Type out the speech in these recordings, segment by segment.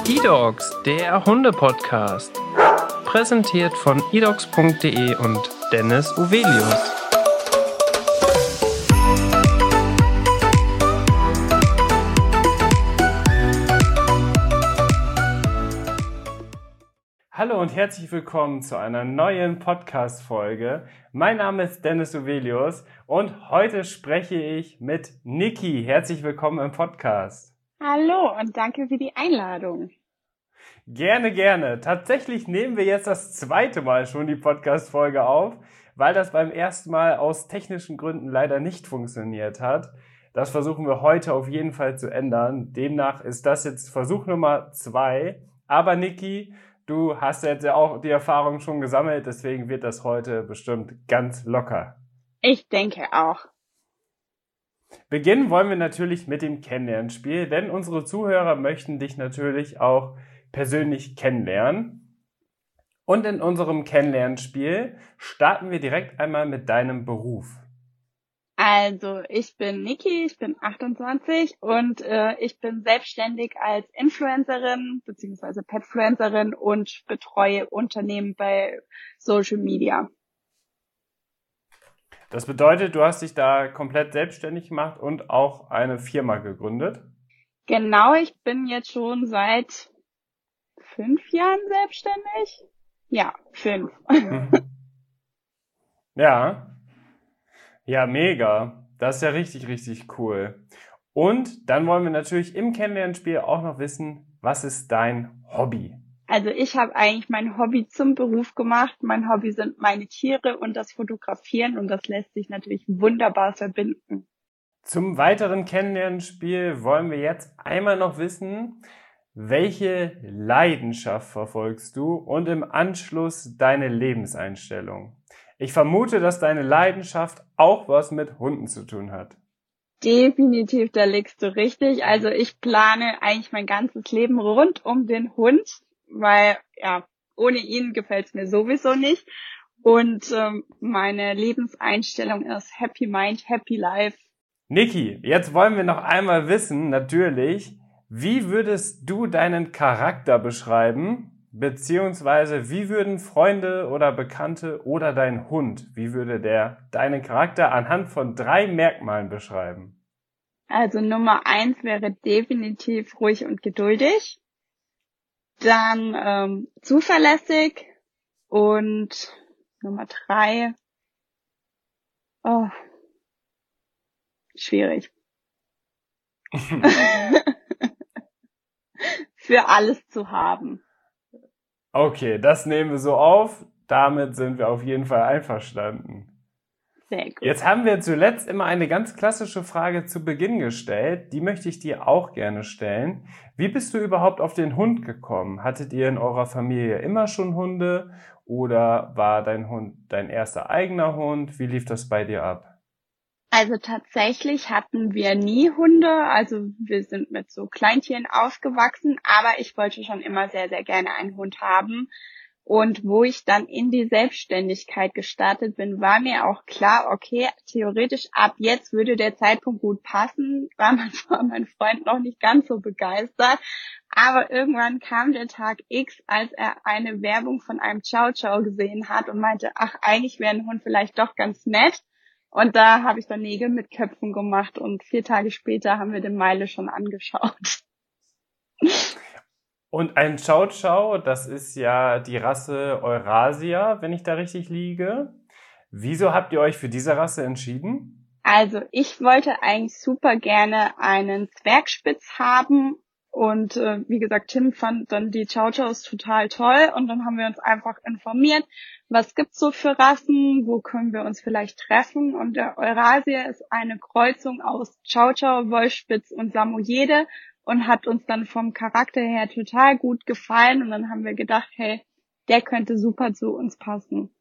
eDogs, der Hunde-Podcast. Präsentiert von edogs.de und Dennis Uvelius. Hallo und herzlich willkommen zu einer neuen Podcast-Folge. Mein Name ist Dennis Uvelius und heute spreche ich mit Niki. Herzlich willkommen im Podcast. Hallo und danke für die Einladung. Gerne, gerne. Tatsächlich nehmen wir jetzt das zweite Mal schon die Podcast-Folge auf, weil das beim ersten Mal aus technischen Gründen leider nicht funktioniert hat. Das versuchen wir heute auf jeden Fall zu ändern. Demnach ist das jetzt Versuch Nummer 2. Aber Niki, du hast jetzt ja auch die Erfahrung schon gesammelt, deswegen wird das heute bestimmt ganz locker. Ich denke auch. Beginnen wollen wir natürlich mit dem Kennenlernspiel, denn unsere Zuhörer möchten dich natürlich auch persönlich kennenlernen. Und in unserem Kennenlernspiel starten wir direkt einmal mit deinem Beruf. Also, ich bin Niki, ich bin 28 und ich bin selbstständig als Influencerin bzw. Petfluencerin und betreue Unternehmen bei Social Media. Das bedeutet, du hast dich da komplett selbstständig gemacht und auch eine Firma gegründet? Genau, ich bin jetzt schon seit 5 Jahren selbstständig. Ja, 5. Ja. Ja, mega. Das ist ja richtig, richtig cool. Und dann wollen wir natürlich im Kennenlernspiel auch noch wissen, was ist dein Hobby? Also ich habe eigentlich mein Hobby zum Beruf gemacht. Mein Hobby sind meine Tiere und das Fotografieren und das lässt sich natürlich wunderbar verbinden. Zum weiteren Kennenlernspiel wollen wir jetzt einmal noch wissen, welche Leidenschaft verfolgst du und im Anschluss deine Lebenseinstellung. Ich vermute, dass deine Leidenschaft auch was mit Hunden zu tun hat. Definitiv, da liegst du richtig. Also ich plane eigentlich mein ganzes Leben rund um den Hund, weil ja, ohne ihn gefällt's mir sowieso nicht. Und meine Lebenseinstellung ist Happy Mind, Happy Life. Niki, jetzt wollen wir noch einmal wissen, natürlich, wie würdest du deinen Charakter beschreiben? Beziehungsweise, wie würden Freunde oder Bekannte oder dein Hund, wie würde der deinen Charakter anhand von 3 Merkmalen beschreiben? Also Nummer 1 wäre definitiv ruhig und geduldig. Dann zuverlässig. Und Nummer 3, schwierig. Für alles zu haben. Okay, das nehmen wir so auf. Damit sind wir auf jeden Fall einverstanden. Sehr gut. Jetzt haben wir zuletzt immer eine ganz klassische Frage zu Beginn gestellt. Die möchte ich dir auch gerne stellen. Wie bist du überhaupt auf den Hund gekommen? Hattet ihr in eurer Familie immer schon Hunde oder war dein Hund dein erster eigener Hund? Wie lief das bei dir ab? Also tatsächlich hatten wir nie Hunde. Also wir sind mit so Kleintieren aufgewachsen, aber ich wollte schon immer sehr, sehr gerne einen Hund haben. Und wo ich dann in die Selbstständigkeit gestartet bin, war mir auch klar, okay, theoretisch ab jetzt würde der Zeitpunkt gut passen, war mein Freund noch nicht ganz so begeistert. Aber irgendwann kam der Tag X, als er eine Werbung von einem Chow Chow gesehen hat und meinte, ach, eigentlich wäre ein Hund vielleicht doch ganz nett. Und da habe ich dann Nägel mit Köpfen gemacht und 4 Tage später haben wir den Meile schon angeschaut. Und ein Chow Chow, das ist ja die Rasse Eurasia, wenn ich da richtig liege. Wieso habt ihr euch für diese Rasse entschieden? Also ich wollte eigentlich super gerne einen Zwergspitz haben und wie gesagt, Tim fand dann die Chow Chows total toll und dann haben wir uns einfach informiert, was gibt's so für Rassen, wo können wir uns vielleicht treffen und der Eurasia ist eine Kreuzung aus Chow Chow, Wolfspitz und Samoyede und hat uns dann vom Charakter her total gut gefallen und dann haben wir gedacht, hey, der könnte super zu uns passen.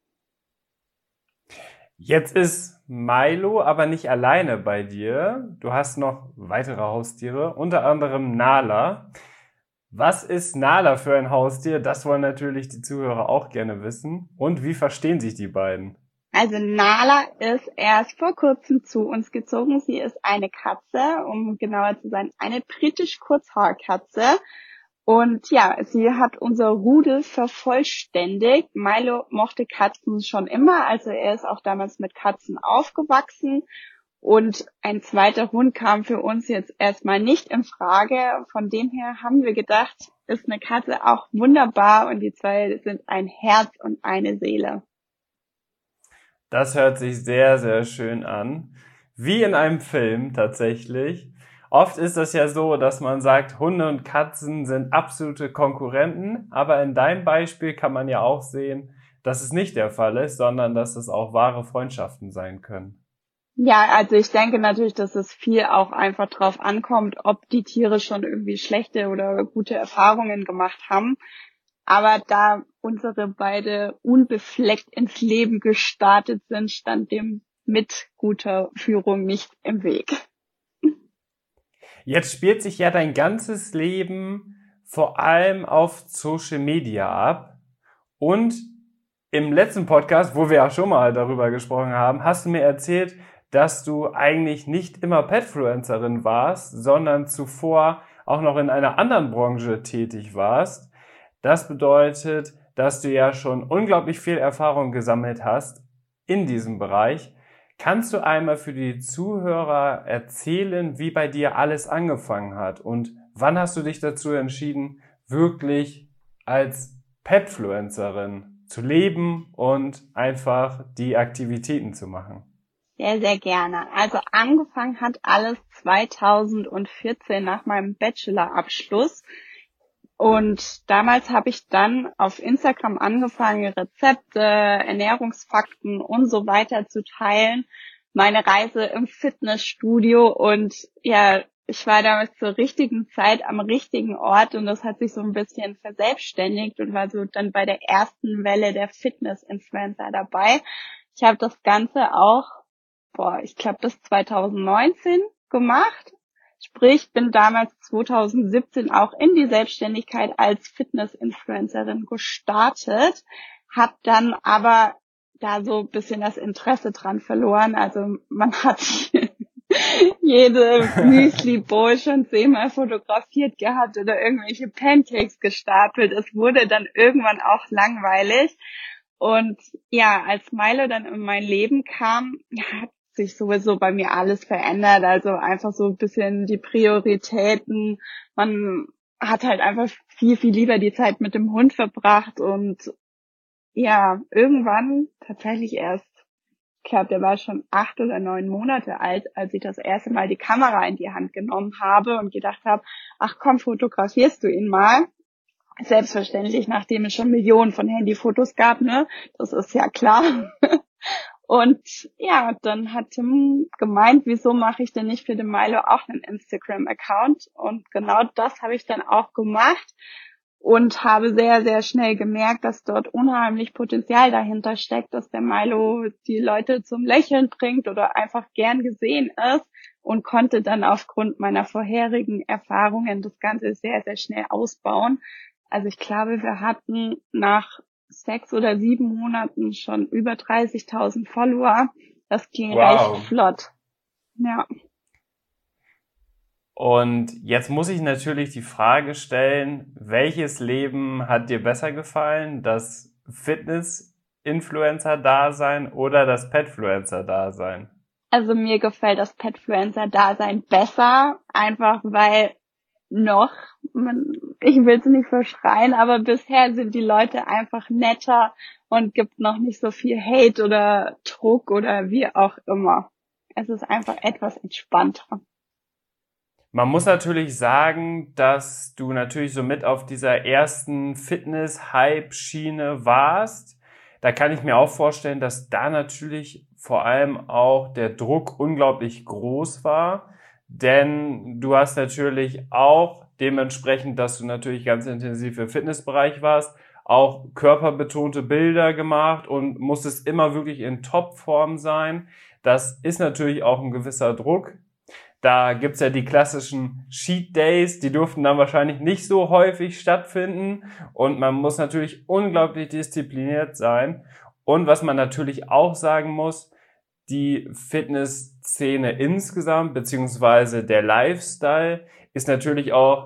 Jetzt ist Milo aber nicht alleine bei dir. Du hast noch weitere Haustiere, unter anderem Nala. Was ist Nala für ein Haustier? Das wollen natürlich die Zuhörer auch gerne wissen. Und wie verstehen sich die beiden? Also Nala ist erst vor kurzem zu uns gezogen. Sie ist eine Katze, um genauer zu sein, eine britisch Kurzhaarkatze. Und ja, sie hat unser Rudel vervollständigt. Milo mochte Katzen schon immer, also er ist auch damals mit Katzen aufgewachsen. Und ein zweiter Hund kam für uns jetzt erstmal nicht in Frage. Von dem her haben wir gedacht, ist eine Katze auch wunderbar und die zwei sind ein Herz und eine Seele. Das hört sich sehr, sehr schön an. Wie in einem Film tatsächlich. Oft ist das ja so, dass man sagt, Hunde und Katzen sind absolute Konkurrenten, aber in deinem Beispiel kann man ja auch sehen, dass es nicht der Fall ist, sondern dass es auch wahre Freundschaften sein können. Ja, also ich denke natürlich, dass es viel auch einfach drauf ankommt, ob die Tiere schon irgendwie schlechte oder gute Erfahrungen gemacht haben. Aber da unsere beide unbefleckt ins Leben gestartet sind, stand dem mit guter Führung nicht im Weg. Jetzt spielt sich ja dein ganzes Leben vor allem auf Social Media ab. Und im letzten Podcast, wo wir ja schon mal darüber gesprochen haben, hast du mir erzählt, dass du eigentlich nicht immer Petfluencerin warst, sondern zuvor auch noch in einer anderen Branche tätig warst. Das bedeutet, dass du ja schon unglaublich viel Erfahrung gesammelt hast in diesem Bereich. Kannst du einmal für die Zuhörer erzählen, wie bei dir alles angefangen hat und wann hast du dich dazu entschieden, wirklich als Petfluencerin zu leben und einfach die Aktivitäten zu machen? Sehr, sehr gerne. Also angefangen hat alles 2014 nach meinem Bachelorabschluss. Und damals habe ich dann auf Instagram angefangen, Rezepte, Ernährungsfakten und so weiter zu teilen. Meine Reise im Fitnessstudio und ja, ich war damals zur richtigen Zeit am richtigen Ort und das hat sich so ein bisschen verselbstständigt und war so dann bei der ersten Welle der Fitness-Influencer dabei. Ich habe das Ganze auch, ich glaube das 2019 gemacht. Sprich, bin damals 2017 auch in die Selbstständigkeit als Fitness-Influencerin gestartet, habe dann aber da so ein bisschen das Interesse dran verloren. Also man hat jede Müsli-Bowl schon 10-mal fotografiert gehabt oder irgendwelche Pancakes gestapelt. Es wurde dann irgendwann auch langweilig. Und ja, als Milo dann in mein Leben kam, hat sich sowieso bei mir alles verändert, also einfach so ein bisschen die Prioritäten. Man hat halt einfach viel, viel lieber die Zeit mit dem Hund verbracht und ja, irgendwann tatsächlich erst, ich glaube, der war schon 8 oder 9 Monate alt, als ich das erste Mal die Kamera in die Hand genommen habe und gedacht habe, ach komm, fotografierst du ihn mal. Selbstverständlich, nachdem es schon Millionen von Handyfotos gab, ne? Das ist ja klar. Und ja, dann hat Tim gemeint, wieso mache ich denn nicht für den Milo auch einen Instagram-Account? Und genau das habe ich dann auch gemacht und habe sehr, sehr schnell gemerkt, dass dort unheimlich Potenzial dahinter steckt, dass der Milo die Leute zum Lächeln bringt oder einfach gern gesehen ist und konnte dann aufgrund meiner vorherigen Erfahrungen das Ganze sehr, sehr schnell ausbauen. Also ich glaube, wir hatten nach 6 oder 7 Monaten schon über 30.000 Follower. Das ging recht flott. Ja. Und jetzt muss ich natürlich die Frage stellen, welches Leben hat dir besser gefallen? Das Fitness-Influencer-Dasein oder das Petfluencer-Dasein? Also mir gefällt das Petfluencer-Dasein besser, einfach weil ich will es nicht verschreien, aber bisher sind die Leute einfach netter und gibt noch nicht so viel Hate oder Druck oder wie auch immer. Es ist einfach etwas entspannter. Man muss natürlich sagen, dass du natürlich so mit auf dieser ersten Fitness-Hype-Schiene warst. Da kann ich mir auch vorstellen, dass da natürlich vor allem auch der Druck unglaublich groß war. Denn du hast natürlich auch dementsprechend, dass du natürlich ganz intensiv im Fitnessbereich warst, auch körperbetonte Bilder gemacht und musstest immer wirklich in Topform sein. Das ist natürlich auch ein gewisser Druck. Da gibt's ja die klassischen Cheat Days, die durften dann wahrscheinlich nicht so häufig stattfinden und man muss natürlich unglaublich diszipliniert sein. Und was man natürlich auch sagen muss, die Fitnessszene insgesamt, beziehungsweise der Lifestyle, ist natürlich auch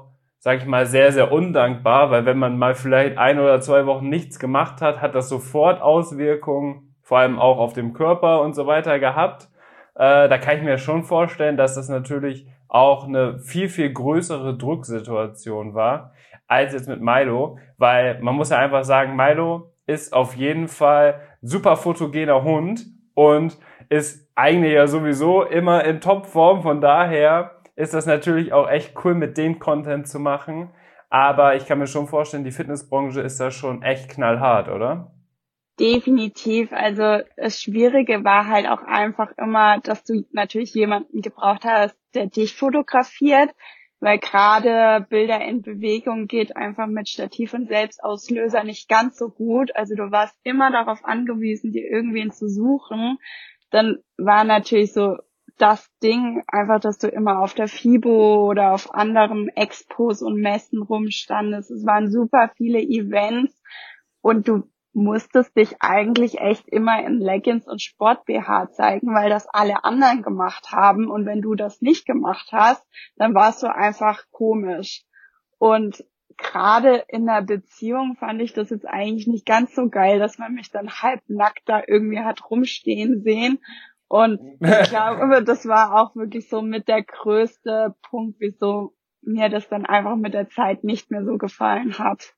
sag ich mal, sehr, sehr undankbar, weil wenn man mal vielleicht 1 oder 2 Wochen nichts gemacht hat, hat das sofort Auswirkungen, vor allem auch auf dem Körper und so weiter gehabt. Da kann ich mir schon vorstellen, dass das natürlich auch eine viel, viel größere Drucksituation war, als jetzt mit Milo, weil man muss ja einfach sagen, Milo ist auf jeden Fall super fotogener Hund und ist eigentlich ja sowieso immer in Topform, von daher ist das natürlich auch echt cool, mit dem Content zu machen. Aber ich kann mir schon vorstellen, die Fitnessbranche ist da schon echt knallhart, oder? Definitiv. Also das Schwierige war halt auch einfach immer, dass du natürlich jemanden gebraucht hast, der dich fotografiert, weil gerade Bilder in Bewegung geht einfach mit Stativ und Selbstauslöser nicht ganz so gut. Also du warst immer darauf angewiesen, dir irgendwen zu suchen. Dann war natürlich so das Ding einfach, dass du immer auf der FIBO oder auf anderen Expos und Messen rumstandest. Es waren super viele Events und du musstest dich eigentlich echt immer in Leggings und Sport-BH zeigen, weil das alle anderen gemacht haben. Und wenn du das nicht gemacht hast, dann warst du einfach komisch. Und gerade in einer Beziehung fand ich das jetzt eigentlich nicht ganz so geil, dass man mich dann halbnackt da irgendwie hat rumstehen sehen. Und ich glaube, das war auch wirklich so mit der größte Punkt, wieso mir das dann einfach mit der Zeit nicht mehr so gefallen hat.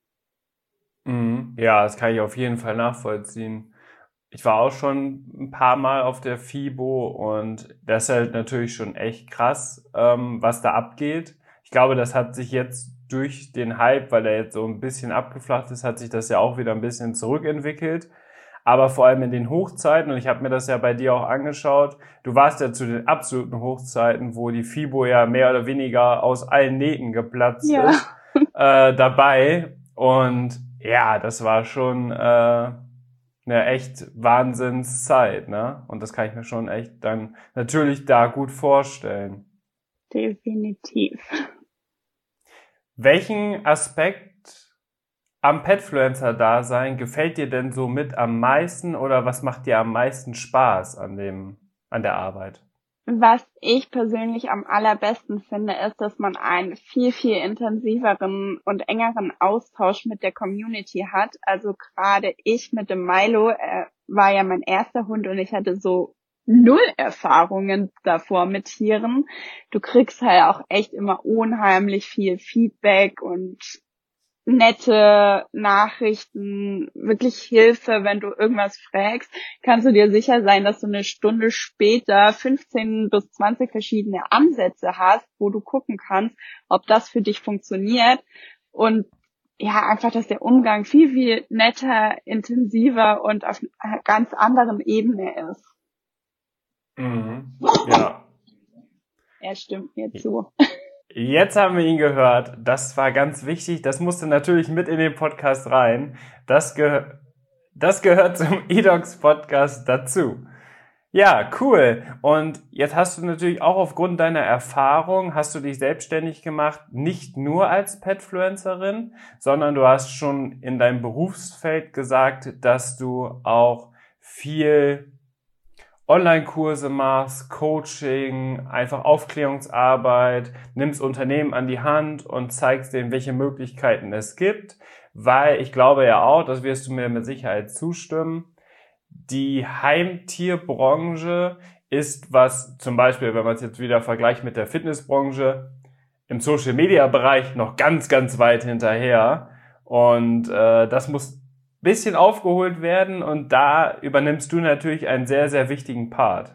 Mhm. Ja, das kann ich auf jeden Fall nachvollziehen. Ich war auch schon ein paar Mal auf der FIBO und das ist halt natürlich schon echt krass, was da abgeht. Ich glaube, das hat sich jetzt durch den Hype, weil er jetzt so ein bisschen abgeflacht ist, hat sich das ja auch wieder ein bisschen zurückentwickelt. Aber vor allem in den Hochzeiten, und ich habe mir das ja bei dir auch angeschaut, du warst ja zu den absoluten Hochzeiten, wo die FIBO ja mehr oder weniger aus allen Nähten geplatzt Ja. ist, dabei. Und ja, das war schon eine echt Wahnsinnszeit, ne? Und das kann ich mir schon echt dann natürlich da gut vorstellen. Definitiv. Welchen Aspekt am Petfluencer-Dasein gefällt dir denn so mit am meisten oder was macht dir am meisten Spaß an der Arbeit? Was ich persönlich am allerbesten finde, ist, dass man einen viel, viel intensiveren und engeren Austausch mit der Community hat. Also gerade ich mit dem Milo, war ja mein erster Hund und ich hatte so null Erfahrungen davor mit Tieren. Du kriegst halt auch echt immer unheimlich viel Feedback und nette Nachrichten, wirklich Hilfe, wenn du irgendwas fragst, kannst du dir sicher sein, dass du eine Stunde später 15 bis 20 verschiedene Ansätze hast, wo du gucken kannst, ob das für dich funktioniert. Und ja, einfach, dass der Umgang viel, viel netter, intensiver und auf einer ganz anderen Ebene ist. Mhm. Ja. Er stimmt mir zu. Jetzt haben wir ihn gehört. Das war ganz wichtig. Das musste natürlich mit in den Podcast rein. Das gehört zum eDocs Podcast dazu. Ja, cool. Und jetzt hast du natürlich auch aufgrund deiner Erfahrung, hast du dich selbstständig gemacht, nicht nur als Petfluencerin, sondern du hast schon in deinem Berufsfeld gesagt, dass du auch viel Online-Kurse machst, Coaching, einfach Aufklärungsarbeit, nimmst Unternehmen an die Hand und zeigst denen, welche Möglichkeiten es gibt, weil ich glaube ja auch, das wirst du mir mit Sicherheit zustimmen, die Heimtierbranche ist was, zum Beispiel, wenn man es jetzt wieder vergleicht mit der Fitnessbranche, im Social-Media-Bereich noch ganz, ganz weit hinterher. Und das muss bisschen aufgeholt werden und da übernimmst du natürlich einen sehr, sehr wichtigen Part.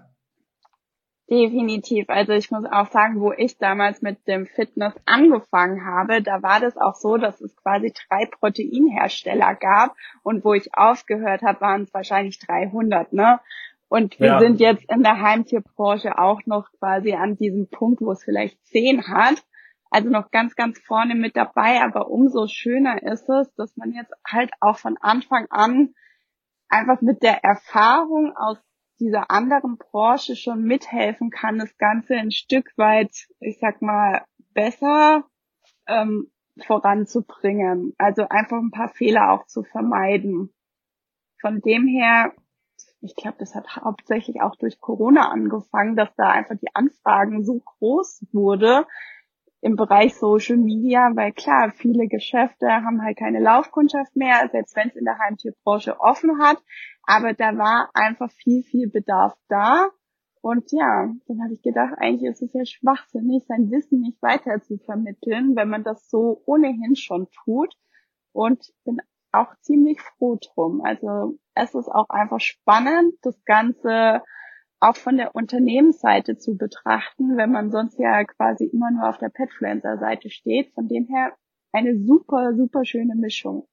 Definitiv. Also ich muss auch sagen, wo ich damals mit dem Fitness angefangen habe, da war das auch so, dass es quasi 3 Proteinhersteller gab und wo ich aufgehört habe, waren es wahrscheinlich 300, ne? Und wir sind jetzt in der Heimtierbranche auch noch quasi an diesem Punkt, wo es vielleicht 10 hat. Also noch ganz, ganz vorne mit dabei. Aber umso schöner ist es, dass man jetzt halt auch von Anfang an einfach mit der Erfahrung aus dieser anderen Branche schon mithelfen kann, das Ganze ein Stück weit, ich sag mal, besser voranzubringen. Also einfach ein paar Fehler auch zu vermeiden. Von dem her, ich glaube, das hat hauptsächlich auch durch Corona angefangen, dass da einfach die Anfragen so groß wurde im Bereich Social Media, weil klar, viele Geschäfte haben halt keine Laufkundschaft mehr, selbst wenn es in der Heimtierbranche offen hat. Aber da war einfach viel Bedarf da. Und ja, dann habe ich gedacht, eigentlich ist es ja schwachsinnig, sein Wissen nicht weiter zu vermitteln, wenn man das so ohnehin schon tut. Und bin auch ziemlich froh drum. Also es ist auch einfach spannend, das Ganze auch von der Unternehmensseite zu betrachten, wenn man sonst ja quasi immer nur auf der Petfluencer-Seite steht. Von dem her eine super schöne Mischung.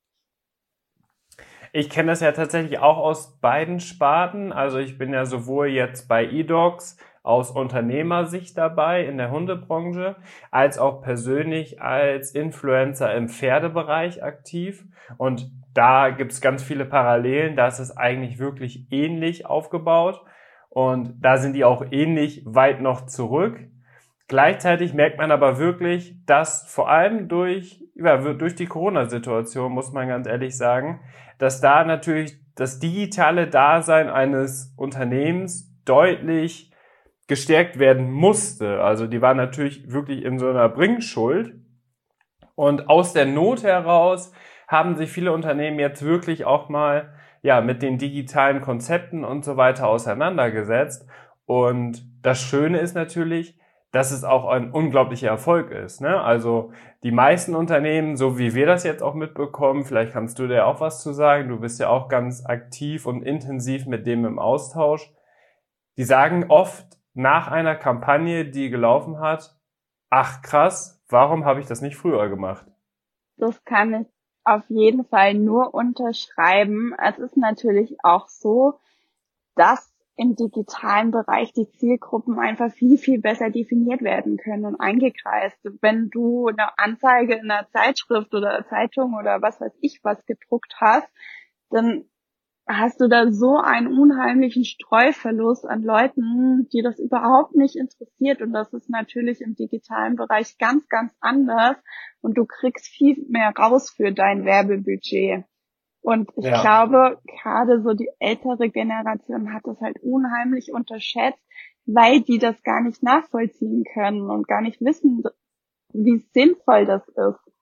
Ich kenne das ja tatsächlich auch aus beiden Sparten. Also ich bin ja sowohl jetzt bei eDogs aus Unternehmersicht dabei in der Hundebranche, als auch persönlich als Influencer im Pferdebereich aktiv. Und da gibt's ganz viele Parallelen. Da ist es eigentlich wirklich ähnlich aufgebaut. Und da sind die auch ähnlich weit noch zurück. Gleichzeitig merkt man aber wirklich, dass vor allem durch die Corona-Situation, muss man ganz ehrlich sagen, dass da natürlich das digitale Dasein eines Unternehmens deutlich gestärkt werden musste. Also die waren natürlich wirklich in so einer Bringschuld. Und aus der Not heraus haben sich viele Unternehmen jetzt wirklich auch mal mit den digitalen Konzepten und so weiter auseinandergesetzt. Und das Schöne ist natürlich, dass es auch ein unglaublicher Erfolg ist, ne? Also die meisten Unternehmen, so wie wir das jetzt auch mitbekommen, vielleicht kannst du da auch was zu sagen, du bist ja auch ganz aktiv und intensiv mit dem im Austausch, die sagen oft nach einer Kampagne, die gelaufen hat, ach krass, warum habe ich das nicht früher gemacht? Das kann ich auf jeden Fall nur unterschreiben. Es ist natürlich auch so, dass im digitalen Bereich die Zielgruppen einfach viel besser definiert werden können und eingekreist. Wenn du eine Anzeige in einer Zeitschrift oder Zeitung oder was weiß ich was gedruckt hast, dann hast du da so einen unheimlichen Streuverlust an Leuten, die das überhaupt nicht interessiert. Und das ist natürlich im digitalen Bereich ganz anders. Und du kriegst viel mehr raus für dein Werbebudget. Und ich glaube, gerade so die ältere Generation hat das halt unheimlich unterschätzt, weil die das gar nicht nachvollziehen können und gar nicht wissen, wie sinnvoll das ist.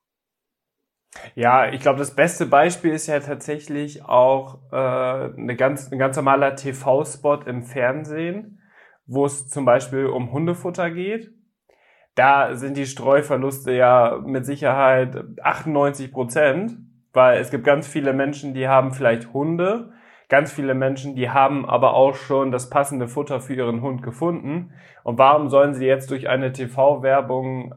Ja, ich glaube, das beste Beispiel ist ja tatsächlich auch ein ganz normaler TV-Spot im Fernsehen, wo es zum Beispiel um Hundefutter geht. Da sind die Streuverluste ja mit Sicherheit 98%, weil es gibt ganz viele Menschen, die haben vielleicht Hunde, ganz viele Menschen, die haben aber auch schon das passende Futter für ihren Hund gefunden. Und warum sollen sie jetzt durch eine TV-Werbung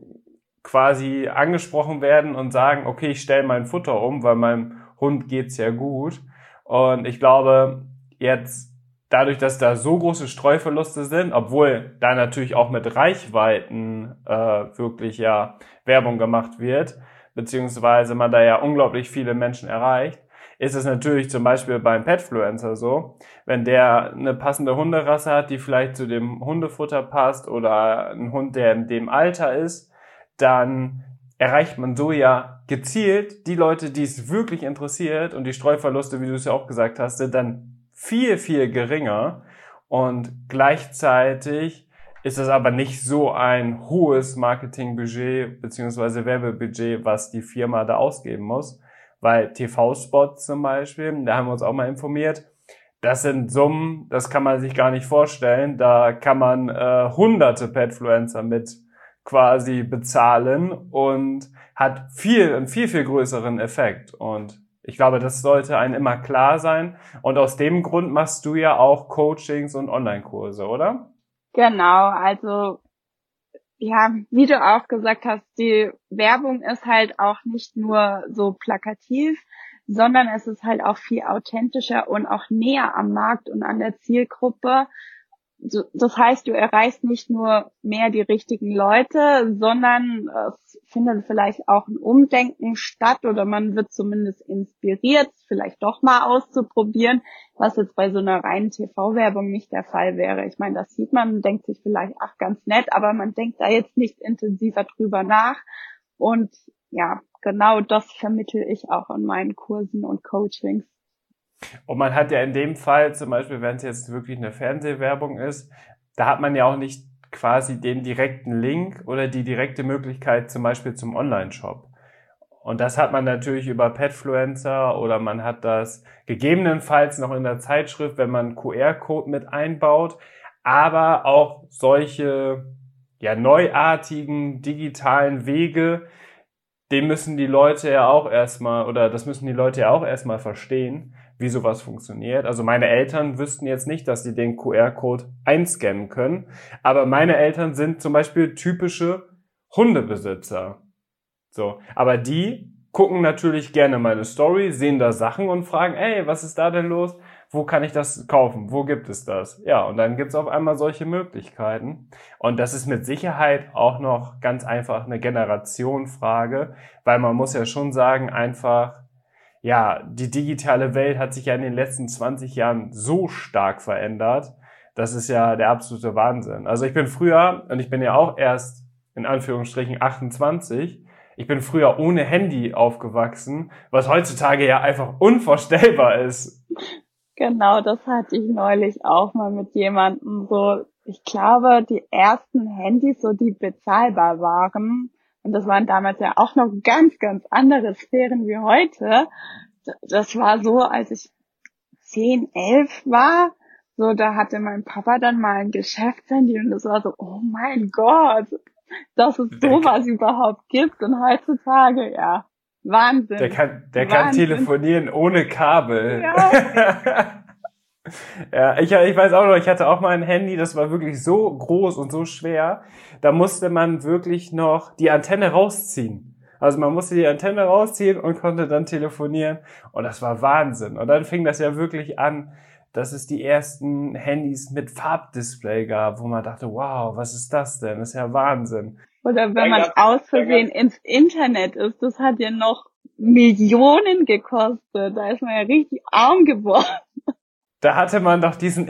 quasi angesprochen werden und sagen, okay, ich stelle mein Futter um, weil meinem Hund geht's ja gut. Und ich glaube, jetzt dadurch, dass da so große Streuverluste sind, obwohl da natürlich auch mit Reichweiten wirklich Werbung gemacht wird, beziehungsweise man da ja unglaublich viele Menschen erreicht, ist es natürlich zum Beispiel beim Petfluencer so, wenn der eine passende Hunderasse hat, die vielleicht zu dem Hundefutter passt oder ein Hund, der in dem Alter ist, dann erreicht man so ja gezielt die Leute, die es wirklich interessiert, und die Streuverluste, wie du es ja auch gesagt hast, sind dann viel geringer, und gleichzeitig ist es aber nicht so ein hohes Marketingbudget beziehungsweise Werbebudget, was die Firma da ausgeben muss, weil TV-Spots zum Beispiel, da haben wir uns auch mal informiert, das sind Summen, das kann man sich gar nicht vorstellen, da kann man hunderte Petfluencer mit quasi bezahlen und hat einen viel größeren Effekt. Und ich glaube, das sollte einem immer klar sein. Und aus dem Grund machst du ja auch Coachings und Online-Kurse, oder? Genau, also ja, wie du auch gesagt hast, die Werbung ist halt auch nicht nur so plakativ, sondern es ist halt auch viel authentischer und auch näher am Markt und an der Zielgruppe. Das heißt, du erreichst nicht nur mehr die richtigen Leute, sondern es findet vielleicht auch ein Umdenken statt oder man wird zumindest inspiriert, vielleicht doch mal auszuprobieren, was jetzt bei so einer reinen TV-Werbung nicht der Fall wäre. Ich meine, das sieht man, denkt sich vielleicht, ach, ganz nett, aber man denkt da jetzt nicht intensiver drüber nach. Und ja, genau das vermittle ich auch in meinen Kursen und Coachings. Und man hat ja in dem Fall zum Beispiel, wenn es jetzt wirklich eine Fernsehwerbung ist, da hat man ja auch nicht quasi den direkten Link oder die direkte Möglichkeit zum Beispiel zum Online-Shop. Und das hat man natürlich über Petfluencer oder man hat das gegebenenfalls noch in der Zeitschrift, wenn man QR-Code mit einbaut, aber auch solche neuartigen digitalen Wege, den müssen die Leute ja auch erstmal, oder das müssen die Leute ja auch erstmal verstehen, wie sowas funktioniert. Also meine Eltern wüssten jetzt nicht, dass sie den QR-Code einscannen können, aber meine Eltern sind zum Beispiel typische Hundebesitzer. So, aber die gucken natürlich gerne meine Story, sehen da Sachen und fragen, ey, was ist da denn los? Wo kann ich das kaufen? Wo gibt es das? Ja, und dann gibt's auf einmal solche Möglichkeiten. Und das ist mit Sicherheit auch noch ganz einfach eine Generationenfrage, weil man muss ja schon sagen, einfach, ja, die digitale Welt hat sich ja in den letzten 20 Jahren so stark verändert. Das ist ja der absolute Wahnsinn. Also ich bin früher, und ich bin ja auch erst in Anführungsstrichen 28, ich bin früher ohne Handy aufgewachsen, was heutzutage ja einfach unvorstellbar ist. Genau, das hatte ich neulich auch mal mit jemandem so. Ich glaube, die ersten Handys, so die bezahlbar waren, und das waren damals ja auch noch ganz, ganz andere Sphären wie heute. Das war so, als ich 10, 11 war, so da hatte mein Papa dann mal ein Geschäftshandy und das war so, oh mein Gott, dass es sowas überhaupt gibt. Und heutzutage, ja, Wahnsinn. Der kann telefonieren ohne Kabel. Ja. Ja, ich weiß auch noch, ich hatte auch mal ein Handy, das war wirklich so groß und so schwer, da musste man wirklich noch die Antenne rausziehen. Also man musste die Antenne rausziehen und konnte dann telefonieren und das war Wahnsinn. Und dann fing das ja wirklich an, dass es die ersten Handys mit Farbdisplay gab, wo man dachte, wow, was ist das denn? Das ist ja Wahnsinn. Oder wenn man aus Versehen ins Internet ist, das hat ja noch Millionen gekostet. Da ist man ja richtig arm geworden. Da hatte man doch diesen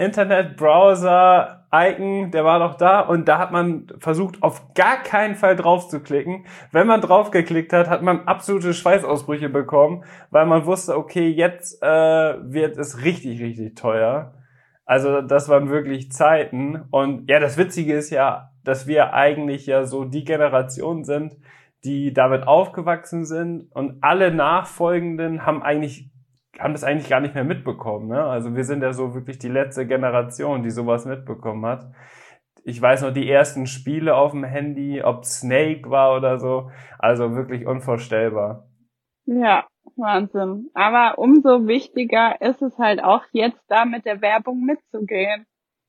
Internet-Browser-Icon, der war doch da und da hat man versucht, auf gar keinen Fall drauf zu klicken. Wenn man draufgeklickt hat, hat man absolute Schweißausbrüche bekommen, weil man wusste, okay, jetzt wird es richtig, richtig teuer. Also das waren wirklich Zeiten. Und ja, das Witzige ist ja, dass wir eigentlich ja so die Generation sind, die damit aufgewachsen sind und alle Nachfolgenden haben das eigentlich gar nicht mehr mitbekommen, ne? Also wir sind ja so wirklich die letzte Generation, die sowas mitbekommen hat. Ich weiß noch die ersten Spiele auf dem Handy, ob Snake war oder so. Also wirklich unvorstellbar. Ja, Wahnsinn. Aber umso wichtiger ist es halt auch jetzt da mit der Werbung mitzugehen.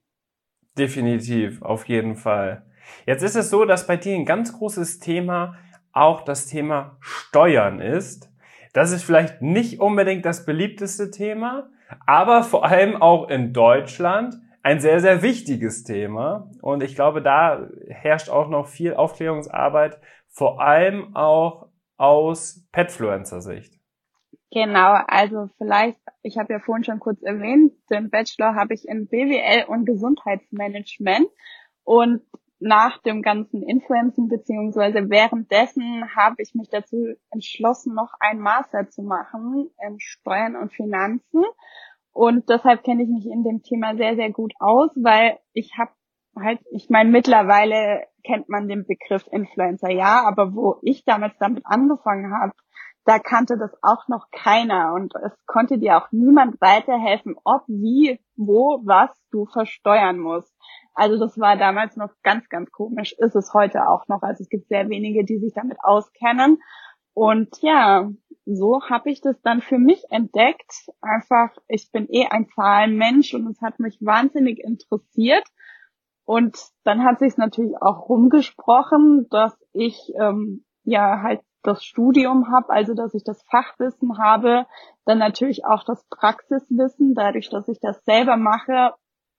Definitiv, auf jeden Fall. Jetzt ist es so, dass bei dir ein ganz großes Thema auch das Thema Steuern ist. Das ist vielleicht nicht unbedingt das beliebteste Thema, aber vor allem auch in Deutschland ein sehr, sehr wichtiges Thema. Und ich glaube, da herrscht auch noch viel Aufklärungsarbeit, vor allem auch aus Petfluencer-Sicht. Genau, also vielleicht, ich habe ja vorhin schon kurz erwähnt, den Bachelor habe ich in BWL und Gesundheitsmanagement und nach dem ganzen Influencen beziehungsweise währenddessen habe ich mich dazu entschlossen, noch ein Master zu machen in Steuern und Finanzen und deshalb kenne ich mich in dem Thema sehr, sehr gut aus, weil ich meine, mittlerweile kennt man den Begriff Influencer, ja, aber wo ich damals damit angefangen habe, da kannte das auch noch keiner und es konnte dir auch niemand weiterhelfen, ob, wie, wo, was du versteuern musst. Also das war damals noch ganz, ganz komisch, ist es heute auch noch. Also es gibt sehr wenige, die sich damit auskennen. Und ja, so habe ich das dann für mich entdeckt. Einfach, ich bin ein Zahlenmensch und es hat mich wahnsinnig interessiert. Und dann hat sich natürlich auch rumgesprochen, dass ich halt das Studium habe, also dass ich das Fachwissen habe, dann natürlich auch das Praxiswissen, dadurch, dass ich das selber mache,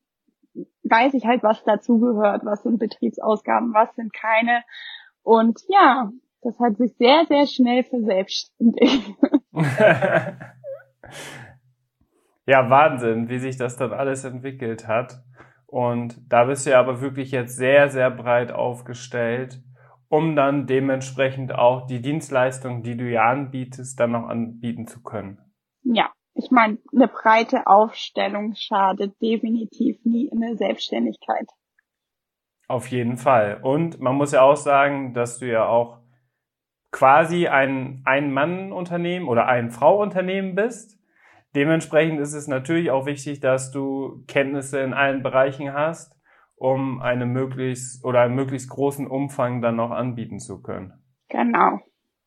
weiß ich halt, was dazugehört, was sind Betriebsausgaben, was sind keine. Und ja, das hat sich sehr, sehr schnell verselbstständigt. Ja, Wahnsinn, wie sich das dann alles entwickelt hat. Und da bist du ja aber wirklich jetzt sehr, sehr breit aufgestellt, um dann dementsprechend auch die Dienstleistung, die du ja anbietest, dann noch anbieten zu können. Ja, ich meine, eine breite Aufstellung schadet definitiv nie in der Selbstständigkeit. Auf jeden Fall. Und man muss ja auch sagen, dass du ja auch quasi ein Ein-Mann-Unternehmen oder ein Frau-Unternehmen bist. Dementsprechend ist es natürlich auch wichtig, dass du Kenntnisse in allen Bereichen hast, um einen möglichst großen Umfang dann auch anbieten zu können. Genau.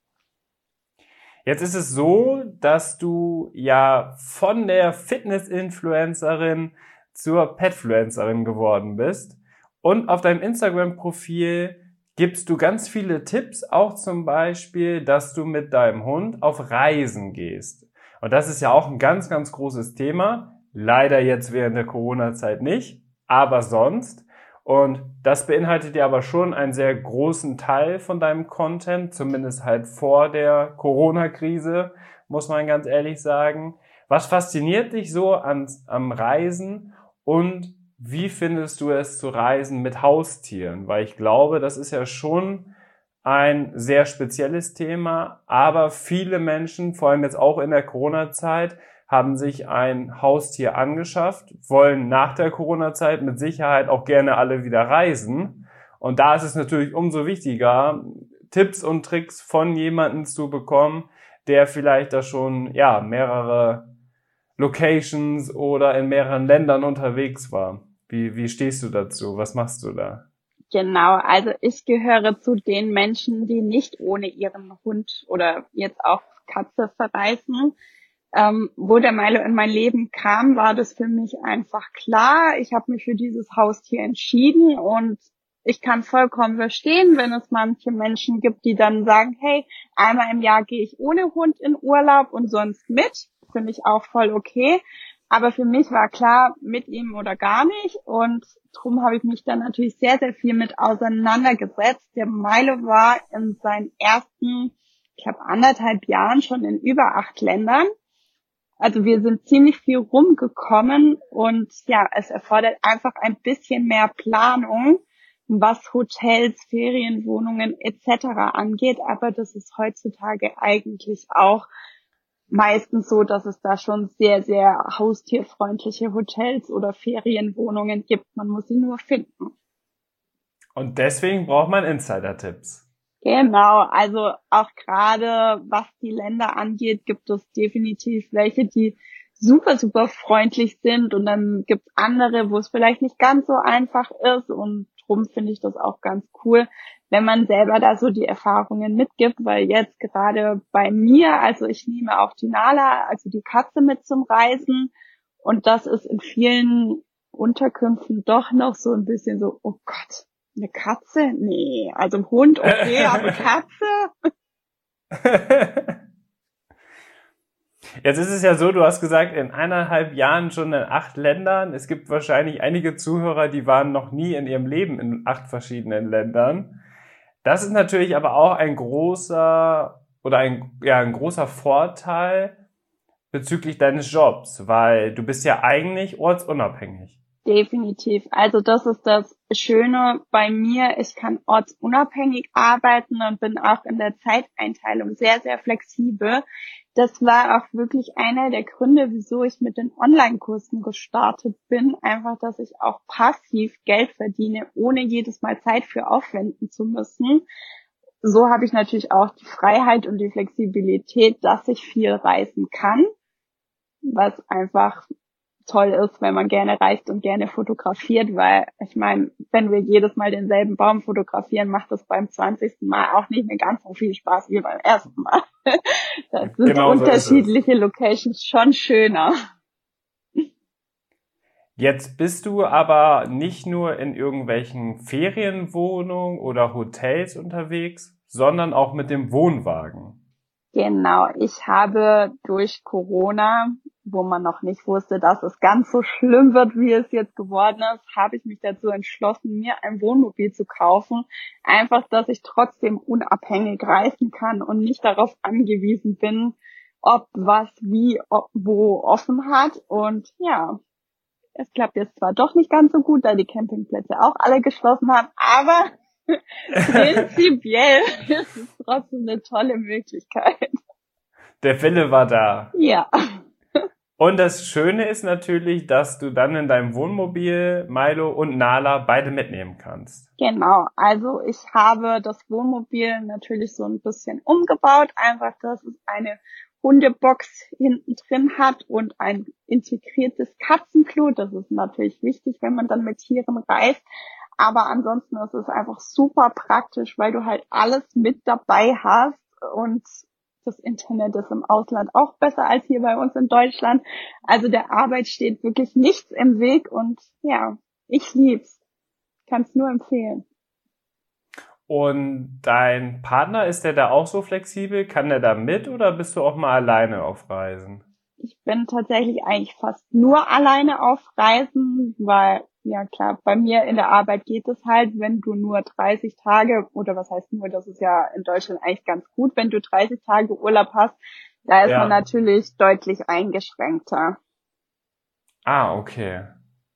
Jetzt ist es so, dass du ja von der Fitness-Influencerin zur Petfluencerin geworden bist. Und auf deinem Instagram-Profil gibst du ganz viele Tipps, auch zum Beispiel, dass du mit deinem Hund auf Reisen gehst. Und das ist ja auch ein ganz, ganz großes Thema. Leider jetzt während der Corona-Zeit nicht, aber sonst. Und das beinhaltet ja aber schon einen sehr großen Teil von deinem Content, zumindest halt vor der Corona-Krise, muss man ganz ehrlich sagen. Was fasziniert dich so am Reisen und wie findest du es zu reisen mit Haustieren? Weil ich glaube, das ist ja schon ein sehr spezielles Thema, aber viele Menschen, vor allem jetzt auch in der Corona-Zeit, haben sich ein Haustier angeschafft, wollen nach der Corona-Zeit mit Sicherheit auch gerne alle wieder reisen. Und da ist es natürlich umso wichtiger, Tipps und Tricks von jemandem zu bekommen, der vielleicht da schon mehrere Locations oder in mehreren Ländern unterwegs war. Wie stehst du dazu? Was machst du da? Genau, also ich gehöre zu den Menschen, die nicht ohne ihren Hund oder jetzt auch Katze verreisen. Wo der Milo in mein Leben kam, war das für mich einfach klar. Ich habe mich für dieses Haustier entschieden und ich kann vollkommen verstehen, wenn es manche Menschen gibt, die dann sagen, hey, einmal im Jahr gehe ich ohne Hund in Urlaub und sonst mit. Finde ich auch voll okay. Aber für mich war klar, mit ihm oder gar nicht. Und drum habe ich mich dann natürlich sehr, sehr viel mit auseinandergesetzt. Der Milo war in seinen ersten, ich glaube, 1,5 Jahren schon in über 8 Ländern. Also wir sind ziemlich viel rumgekommen und ja, es erfordert einfach ein bisschen mehr Planung, was Hotels, Ferienwohnungen etc. angeht. Aber das ist heutzutage eigentlich auch meistens so, dass es da schon sehr, sehr haustierfreundliche Hotels oder Ferienwohnungen gibt. Man muss sie nur finden. Und deswegen braucht man Insider-Tipps. Genau, also auch gerade was die Länder angeht, gibt es definitiv welche, die super, super freundlich sind und dann gibt es andere, wo es vielleicht nicht ganz so einfach ist und drum finde ich das auch ganz cool, wenn man selber da so die Erfahrungen mitgibt, weil jetzt gerade bei mir, also ich nehme auch die Nala, also die Katze mit zum Reisen und das ist in vielen Unterkünften doch noch so ein bisschen so, oh Gott, eine Katze? Nee, also ein Hund, okay, aber Katze? Jetzt ist es ja so, du hast gesagt, in 1,5 Jahren schon in 8 Ländern. Es gibt wahrscheinlich einige Zuhörer, die waren noch nie in ihrem Leben in 8 verschiedenen Ländern. Das ist natürlich aber auch ein großer Vorteil bezüglich deines Jobs, weil du bist ja eigentlich ortsunabhängig. Definitiv. Also das ist das Schöne bei mir. Ich kann ortsunabhängig arbeiten und bin auch in der Zeiteinteilung sehr, sehr flexibel. Das war auch wirklich einer der Gründe, wieso ich mit den Online-Kursen gestartet bin. Einfach, dass ich auch passiv Geld verdiene, ohne jedes Mal Zeit für aufwenden zu müssen. So habe ich natürlich auch die Freiheit und die Flexibilität, dass ich viel reisen kann, was einfach toll ist, wenn man gerne reist und gerne fotografiert, weil ich meine, wenn wir jedes Mal denselben Baum fotografieren, macht das beim 20. Mal auch nicht mehr ganz so viel Spaß wie beim ersten Mal. Das sind Genau so unterschiedliche Locations schon schöner. Jetzt bist du aber nicht nur in irgendwelchen Ferienwohnungen oder Hotels unterwegs, sondern auch mit dem Wohnwagen. Genau, ich habe durch Corona, wo man noch nicht wusste, dass es ganz so schlimm wird, wie es jetzt geworden ist, habe ich mich dazu entschlossen, mir ein Wohnmobil zu kaufen. Einfach, dass ich trotzdem unabhängig reisen kann und nicht darauf angewiesen bin, ob was wie wo offen hat. Und ja, es klappt jetzt zwar doch nicht ganz so gut, da die Campingplätze auch alle geschlossen haben, aber prinzipiell ist es trotzdem eine tolle Möglichkeit. Der Wille war da. Ja. Und das Schöne ist natürlich, dass du dann in deinem Wohnmobil Milo und Nala beide mitnehmen kannst. Genau, also ich habe das Wohnmobil natürlich so ein bisschen umgebaut, einfach, dass es eine Hundebox hinten drin hat und ein integriertes Katzenklo. Das ist natürlich wichtig, wenn man dann mit Tieren reist. Aber ansonsten ist es einfach super praktisch, weil du halt alles mit dabei hast und das Internet ist im Ausland auch besser als hier bei uns in Deutschland. Also der Arbeit steht wirklich nichts im Weg und ja, ich lieb's. Kann es nur empfehlen. Und dein Partner, ist der da auch so flexibel? Kann der da mit oder bist du auch mal alleine auf Reisen? Ich bin tatsächlich eigentlich fast nur alleine auf Reisen, weil, ja klar, bei mir in der Arbeit geht es halt, wenn du nur 30 Tage, oder was heißt nur, das ist ja in Deutschland eigentlich ganz gut, wenn du 30 Tage Urlaub hast, da ist man Ja. natürlich deutlich eingeschränkter. Ah, okay.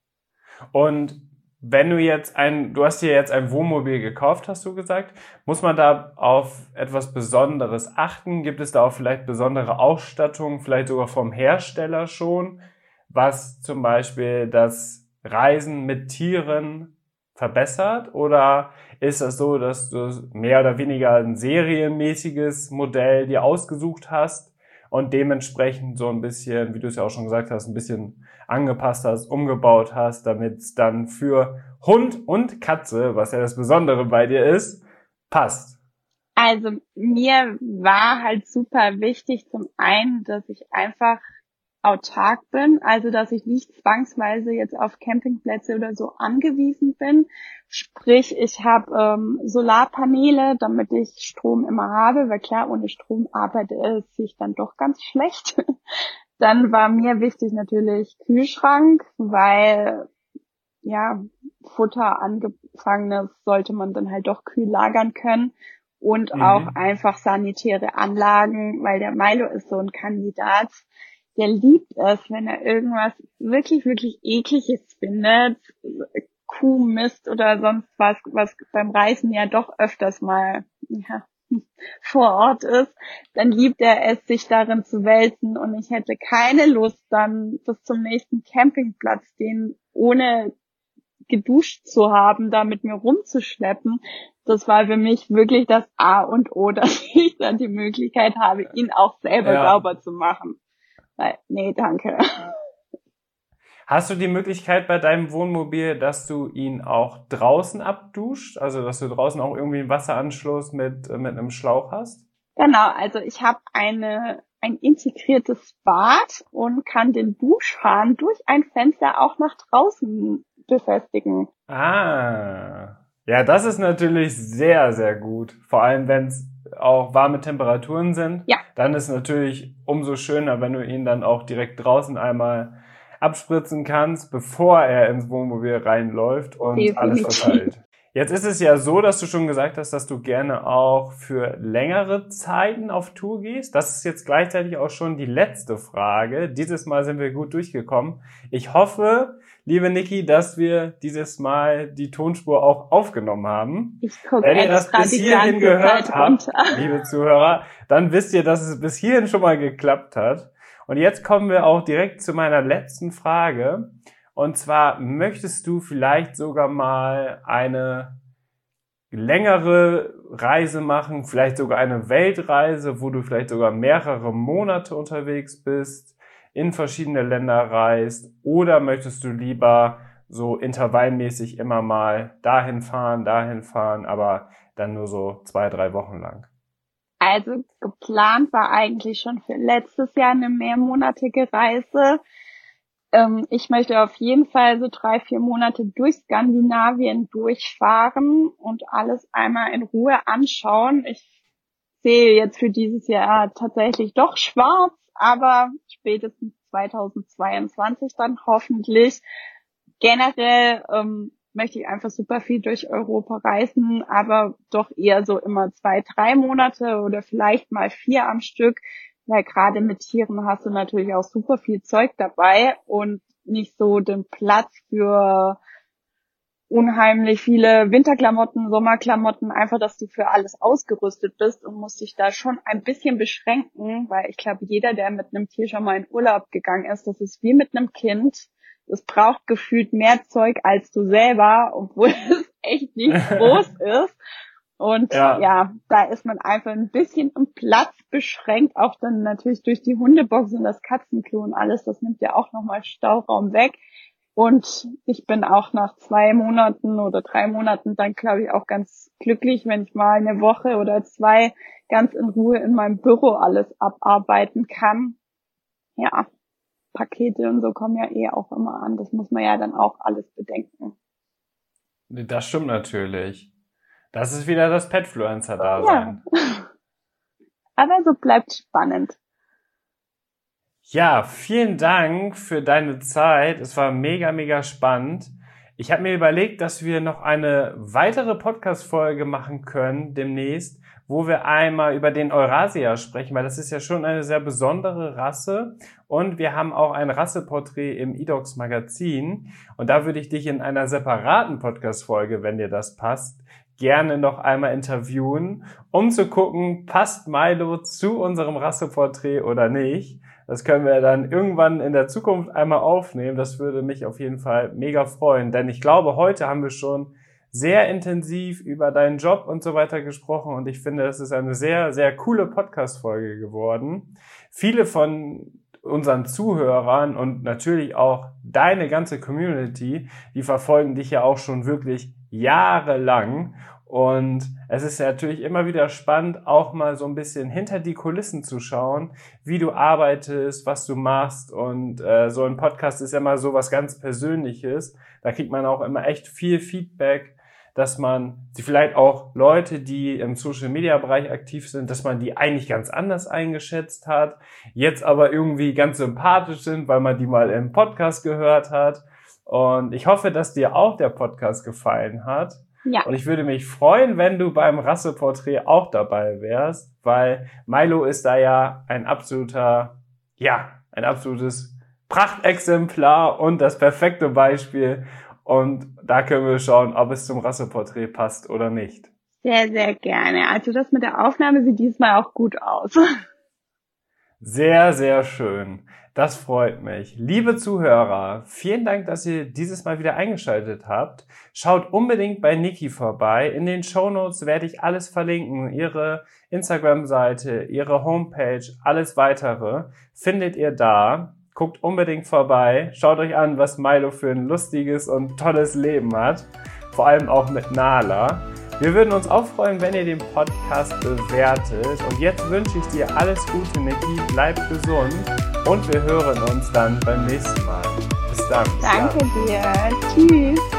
Und wenn du hast dir jetzt ein Wohnmobil gekauft, hast du gesagt, muss man da auf etwas Besonderes achten? Gibt es da auch vielleicht besondere Ausstattung, vielleicht sogar vom Hersteller schon, was zum Beispiel das Reisen mit Tieren verbessert? Oder ist das so, dass du mehr oder weniger ein serienmäßiges Modell dir ausgesucht hast und dementsprechend so ein bisschen, wie du es ja auch schon gesagt hast, ein bisschen angepasst hast, umgebaut hast, damit es dann für Hund und Katze, was ja das Besondere bei dir ist, passt? Also mir war halt super wichtig zum einen, dass ich einfach autark bin, also dass ich nicht zwangsweise jetzt auf Campingplätze oder so angewiesen bin. Sprich, ich habe Solarpaneele, damit ich Strom immer habe, weil klar, ohne Strom arbeite ich dann doch ganz schlecht. Dann war mir wichtig natürlich Kühlschrank, weil ja, Futter angefangenes sollte man dann halt doch kühl lagern können und auch Mhm. einfach sanitäre Anlagen, weil der Milo ist so ein Kandidat, der liebt es, wenn er irgendwas wirklich, wirklich Ekliges findet, Kuhmist oder sonst was beim Reisen ja doch öfters mal, ja, vor Ort ist, dann liebt er es, sich darin zu wälzen und ich hätte keine Lust, dann bis zum nächsten Campingplatz den ohne geduscht zu haben, da mit mir rumzuschleppen. Das war für mich wirklich das A und O, dass ich dann die Möglichkeit habe, ihn auch selber Ja. sauber zu machen. Weil, nee, danke. Hast du die Möglichkeit bei deinem Wohnmobil, dass du ihn auch draußen abduscht? Also, dass du draußen auch irgendwie einen Wasseranschluss mit einem Schlauch hast? Genau, also ich habe ein integriertes Bad und kann den Duschhahn durch ein Fenster auch nach draußen befestigen. Ah. Ja, das ist natürlich sehr, sehr gut. Vor allem, wenn es auch warme Temperaturen sind, Ja, dann ist natürlich umso schöner, wenn du ihn dann auch direkt draußen einmal abspritzen kannst, bevor er ins Wohnmobil reinläuft und alles definitiv. verteilt. Jetzt ist es ja so, dass du schon gesagt hast, dass du gerne auch für längere Zeiten auf Tour gehst. Das ist jetzt gleichzeitig auch schon die letzte Frage. Dieses Mal sind wir gut durchgekommen. Ich hoffe, liebe Niki, dass wir dieses Mal die Tonspur auch aufgenommen haben. Ich gucke Wenn ihr das extra bis die hierhin ganze gehört Zeit habt, runter. liebe Zuhörer, dann wisst ihr, dass es bis hierhin schon mal geklappt hat. Und jetzt kommen wir auch direkt zu meiner letzten Frage. Und zwar, möchtest du vielleicht sogar mal eine längere Reise machen, vielleicht sogar eine Weltreise, wo du vielleicht sogar mehrere Monate unterwegs bist, in verschiedene Länder reist, oder möchtest du lieber so intervallmäßig immer mal dahin fahren, aber dann nur so 2, 3 Wochen lang? Also geplant war eigentlich schon für letztes Jahr eine mehrmonatige Reise. Ich möchte auf jeden Fall so 3, 4 Monate durch Skandinavien durchfahren und alles einmal in Ruhe anschauen. Ich sehe jetzt für dieses Jahr tatsächlich doch schwarz, aber spätestens 2022 dann hoffentlich. Generell möchte ich einfach super viel durch Europa reisen, aber doch eher so immer 2, 3 Monate oder vielleicht mal 4 am Stück, weil gerade mit Tieren hast du natürlich auch super viel Zeug dabei und nicht so den Platz für unheimlich viele Winterklamotten, Sommerklamotten, einfach, dass du für alles ausgerüstet bist und musst dich da schon ein bisschen beschränken, weil ich glaube, jeder, der mit einem Tier schon mal in Urlaub gegangen ist, das ist wie mit einem Kind. Es braucht gefühlt mehr Zeug als du selber, obwohl es echt nicht groß ist. Und ja, da ist man einfach ein bisschen im Platz beschränkt, auch dann natürlich durch die Hundebox und das Katzenklo und alles, das nimmt ja auch nochmal Stauraum weg. Und ich bin auch nach 2 Monaten oder 3 Monaten dann, glaube ich, auch ganz glücklich, wenn ich mal eine Woche oder 2 ganz in Ruhe in meinem Büro alles abarbeiten kann. Ja, Pakete und so kommen ja auch immer an. Das muss man ja dann auch alles bedenken. Das stimmt natürlich. Das ist wieder das Petfluencer-Dasein. Ja. Aber so bleibt spannend. Ja, vielen Dank für deine Zeit. Es war mega, mega spannend. Ich habe mir überlegt, dass wir noch eine weitere Podcast-Folge machen können demnächst, wo wir einmal über den Eurasier sprechen, weil das ist ja schon eine sehr besondere Rasse und wir haben auch ein Rasseporträt im eDogs Magazin und da würde ich dich in einer separaten Podcast-Folge, wenn dir das passt, gerne noch einmal interviewen, um zu gucken, passt Milo zu unserem Rasseporträt oder nicht. Das können wir dann irgendwann in der Zukunft einmal aufnehmen. Das würde mich auf jeden Fall mega freuen, denn ich glaube, heute haben wir schon sehr intensiv über deinen Job und so weiter gesprochen und ich finde, das ist eine sehr, sehr coole Podcast-Folge geworden. Viele von unseren Zuhörern und natürlich auch deine ganze Community, die verfolgen dich ja auch schon wirklich jahrelang. Und es ist natürlich immer wieder spannend, auch mal so ein bisschen hinter die Kulissen zu schauen, wie du arbeitest, was du machst. Und so ein Podcast ist ja immer so was ganz Persönliches. Da kriegt man auch immer echt viel Feedback, dass man vielleicht auch Leute, die im Social-Media-Bereich aktiv sind, dass man die eigentlich ganz anders eingeschätzt hat, jetzt aber irgendwie ganz sympathisch sind, weil man die mal im Podcast gehört hat. Und ich hoffe, dass dir auch der Podcast gefallen hat. Ja. Und ich würde mich freuen, wenn du beim Rasseporträt auch dabei wärst, weil Milo ist da ja ein absolutes Prachtexemplar und das perfekte Beispiel. Und da können wir schauen, ob es zum Rasseporträt passt oder nicht. Sehr, sehr gerne. Also das mit der Aufnahme sieht diesmal auch gut aus. Sehr, sehr schön. Das freut mich. Liebe Zuhörer, vielen Dank, dass ihr dieses Mal wieder eingeschaltet habt. Schaut unbedingt bei Niki vorbei. In den Shownotes werde ich alles verlinken. Ihre Instagram-Seite, ihre Homepage, alles weitere findet ihr da. Guckt unbedingt vorbei. Schaut euch an, was Milo für ein lustiges und tolles Leben hat. Vor allem auch mit Nala. Wir würden uns auch freuen, wenn ihr den Podcast bewertet. Und jetzt wünsche ich dir alles Gute, Niki. Bleib gesund. Und wir hören uns dann beim nächsten Mal. Bis dann. Danke dir. Tschüss.